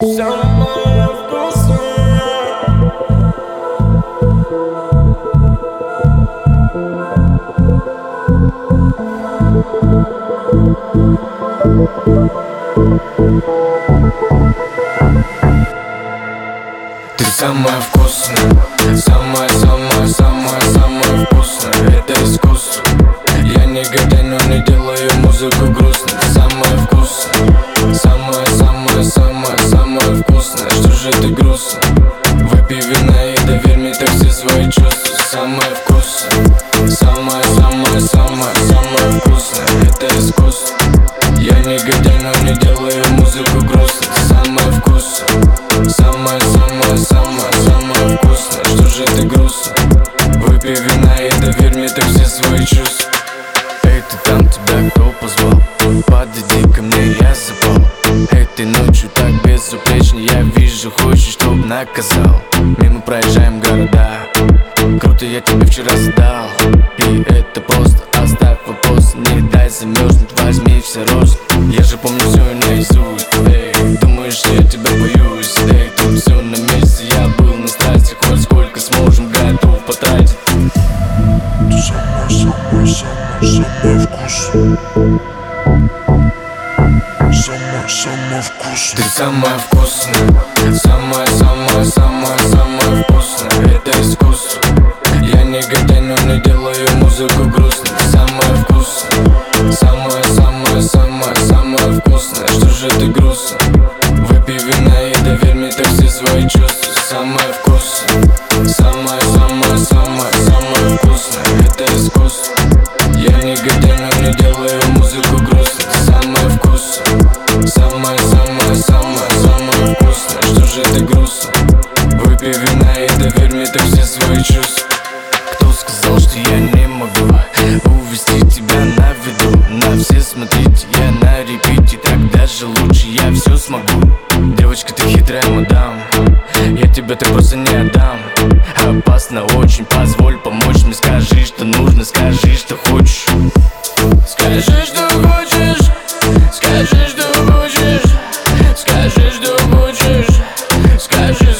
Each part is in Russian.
Самое вкусное. Ты самая вкусная, самая вкусная. Это искусство. Я негодяй, но не делаю музыку грустной. Ты самая вкусная, самая вкусная. Что же ты грустно? Выпей вина и доверь мне так все свои чувства. Самая вкусная, самая вкусная. Это искусство. Я негодяй, но не делаю музыку грустной. Ты самая вкусная, самая вкусная. Что же ты грустно? Выпей вина и доверь мне так все свои чувства. Эй, ты там, тебя кто позвал? Подойди ко мне, я запал. Этой ночью так безупречно. Я вижу, хочешь, чтоб наказал. Мимо проезжаем города. Круто, я тебе вчера задал. И это просто, оставь вопрос. Не дай замерзнуть, возьми все рост. Я же помню все наизусть. Эй, думаешь, что я тебя боюсь? Эй, тут все на месте, я был на страсти. Хоть сколько сможем, готов потратить. Ты самая вкусная. Самая вкусная. Ты самая вкусная, самая вкусная. Это искусство. Я негодяй, но не делаю музыку грустной. Ты самая вкусная, самая вкусная. Что же ты грустно? Выпей вина и доверь мне так все свои чувства. Самая вкусная, самая вкусная. Это искусство. Я негодяй, но не делаю музыку грустной. Ты самая вкусная, самая вкусная. Что же ты грустно? Выпей вина и доверь мне так все свои чувства. Кто сказал, что я не могу увести тебя на виду? На все смотрите, я на репите. Так даже лучше, я все смогу. Девочка, ты хитрая мадам. Я тебя так просто не отдам. Опасно очень, позволь помочь мне. Скажи, что нужно, скажи, что хочешь. Скажи, что хочешь. Скажи, что хочешь. Скажи, что хочешь. Скажи.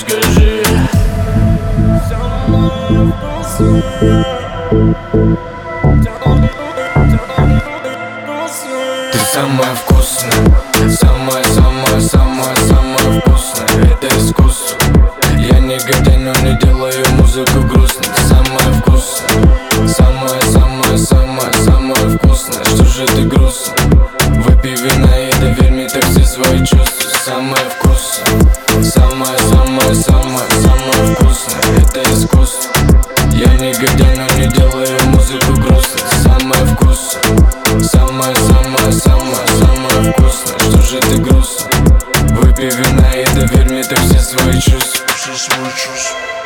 Ты самая вкусная, самая вкусная. Это искусство. Я негодяй, но не делаю музыку грустной. Ты самая вкусная, самая вкусная. Что же ты грустно? Выпей вина и доверь мне так все свои чувства. Самая вкусная, самая вкусная. Это искусство. Я негодяй, но не делаю музыку грустной. Ты самая вкусная, самая вкусная. Что же ты грустно? Выпей вина и доверь мне так все свои чувства. Все свои чувства.